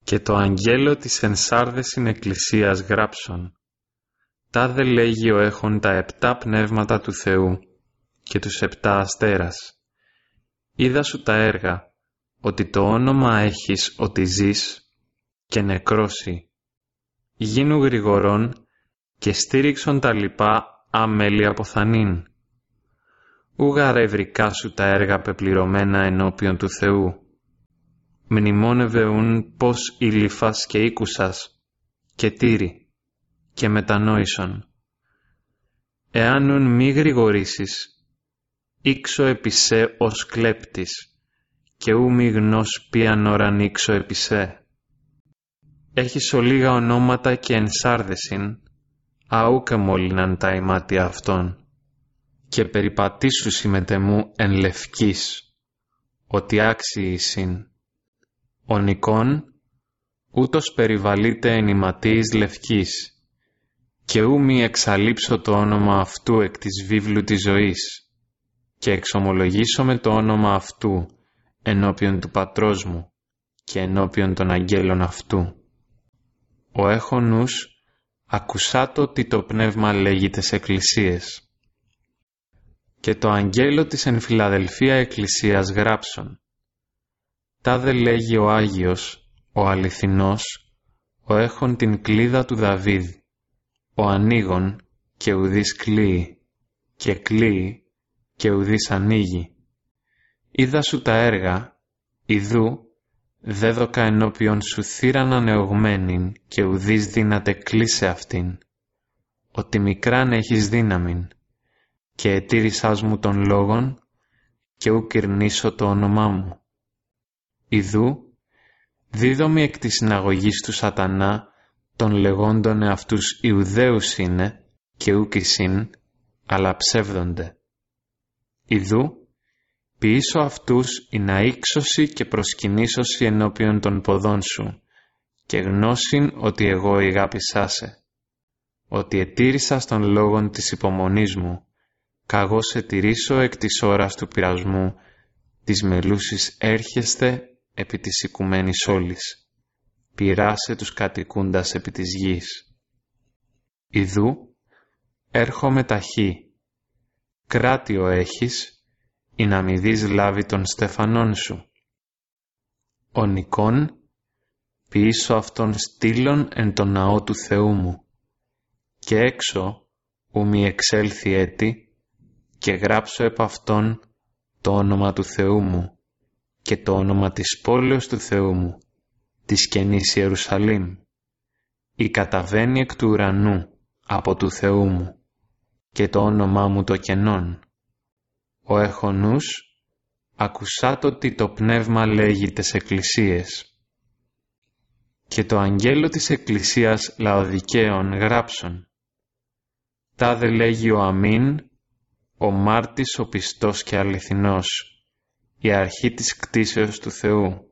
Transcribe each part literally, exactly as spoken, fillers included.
Και το αγγέλο της ενσάρδεσιν εκκλησίας γράψον. Τάδε λέγει ο έχων τα επτά πνεύματα του Θεού και τους επτά αστέρας. Είδα σου τα έργα, ότι το όνομα έχεις ότι ζεις και νεκρώσει. Γίνου γρηγορών και στήριξον τα λοιπά αμέλη αποθανήν. Ούγα ρευρικά σου τα έργα πεπληρωμένα ενώπιον του Θεού. Μνημόνευε ούν πως ηλιφάς και οίκουσας και τύρι και μετανόησον. Εάν ούν μη γρηγορήσεις, ήξω επισέ ως κλέπτης και ου μη γνώς ποιαν ώραν ήξω επισέ. Έχεις ολίγα ονόματα και ενσάρδεσιν, αούκε μόλυναν τα ημάτια αυτών. Και περιπατήσου συμμετεμού εν λευκής, ότι άξιοι εισιν. Ο Νικόν, ούτως περιβαλείται εν ηματίης λευκής, και ου μη εξαλείψω το όνομα αυτού εκ της βίβλου της ζωής, και εξομολογήσω με το όνομα αυτού ενώπιον του πατρός μου και ενώπιον των αγγέλων αυτού. Ο έχων νους, ακουσάτο τι το πνεύμα λέγει τες εκκλησίες. Και το αγγέλο της εν Φιλαδελφία εκκλησίας γράψον. Τάδε λέγει ο Άγιος, ο αληθινός, ο έχων την κλίδα του Δαβίδ, ο ανοίγων και ουδής κλείει, και κλείει και ουδής ανοίγει. Είδα σου τα έργα, ιδού, δέδοκα ενώπιον σου θύραν ανεωγμένην και ουδής δύναται κλείσε αυτήν, ότι μικράν έχεις δύναμην, και ετήρησάς μου των λόγων, και ου κυρνήσω το όνομά μου. Ιδού, δίδομη εκ της συναγωγής του σατανά, των λεγόντων εαυτούς Ιουδαίους είναι, και ούκ εισιν, αλλά ψεύδονται. Ιδού, ποιήσω αυτούς η να ήξωση και προσκυνήσωση ενώπιον των ποδών σου, και γνώσιν ότι εγώ ηγάπησάσε, ότι ετήρησας των λόγων της υπομονής μου, καγώ σε τηρήσω εκ της ώρας του πειρασμού, της μελούσης έρχεστε επί της οικουμένης όλης, πειράσε τους κατοικούντας επί της γης. Ιδού, έρχομαι ταχύ, κράτιο έχεις, ή να μη δεις λάβει των στεφανών σου. Ο Νικόν, ποιήσω αυτόν στήλων εν το ναό του Θεού μου, και έξω, ου μη εξέλθει έτη, και γράψω επ' αυτόν το όνομα του Θεού μου και το όνομα της πόλεως του Θεού μου, της καινής Ιερουσαλήμ, η καταβαίνει εκ του ουρανού από του Θεού μου, και το όνομά μου το κενόν. Ο έχων νους, ακουσάτο τι το πνεύμα λέγει τες εκκλησίες. Και το αγγέλο της εκκλησίας Λαοδικαίων γράψον. Τάδε λέγει ο Αμήν, ο μάρτης ο πιστός και αληθινός, η αρχή της κτίσεως του Θεού.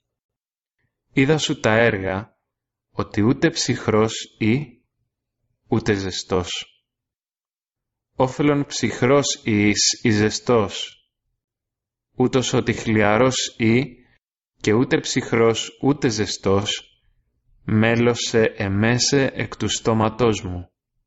Είδα σου τα έργα, ότι ούτε ψυχρός ή, ούτε ζεστός. Όφελον ψυχρός εις ή ζεστός, ούτως ότι χλιαρός ή, και ούτε ψυχρός ούτε ζεστός, μέλωσε εμέσε εκ του στόματός μου.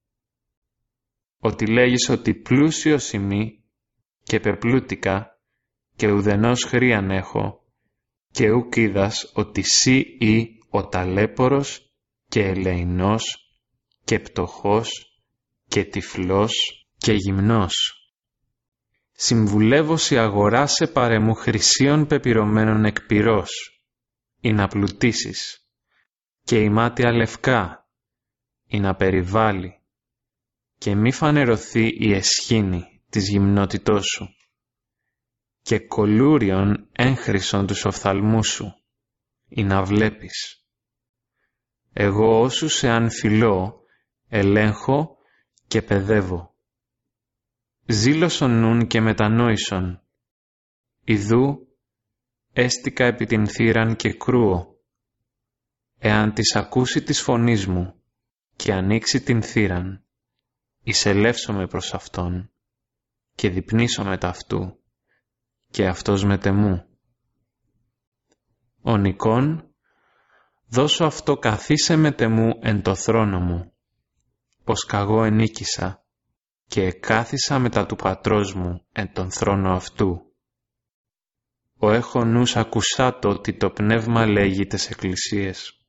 Ότι λέγεις ότι πλούσιος ημί και πεπλούτικα και ουδενός χρίαν έχω, και ουκ είδας ότι σύ ή ο ταλέπορος και ελεηνός και πτωχός και τυφλός και γυμνός. Συμβουλεύωσι αγοράσε παρεμού χρυσίων πεπυρωμένων εκ πυρός, ή να πλουτίσεις, και ημάτια λευκά, ή να περιβάλλει, και μη φανερωθεί η εσχήνη της γυμνότητός σου, και κολούριον έγχρυσον τους οφθαλμούς σου, ή να βλέπεις. Εγώ όσους εάν φιλώ, ελέγχω και παιδεύω. Ζήλωσον νουν και μετανόησον. Ιδού, έστικα επί την θύραν και κρούω. Εάν της ακούσει της φωνής μου και ανοίξει την θύραν, εισελεύσομαι προς αυτόν και διπνήσω μετ' αυτού και αυτός μετ' εμού. Ο Νικόν, δώσω αυτό καθίσε με τεμού εν το θρόνο μου, πως καγώ ενίκησα και εκάθισα μετά του πατρός μου εν τον θρόνο αυτού. Ο έχω νους ακουσάτο ότι το πνεύμα λέγει τες εκκλησίες.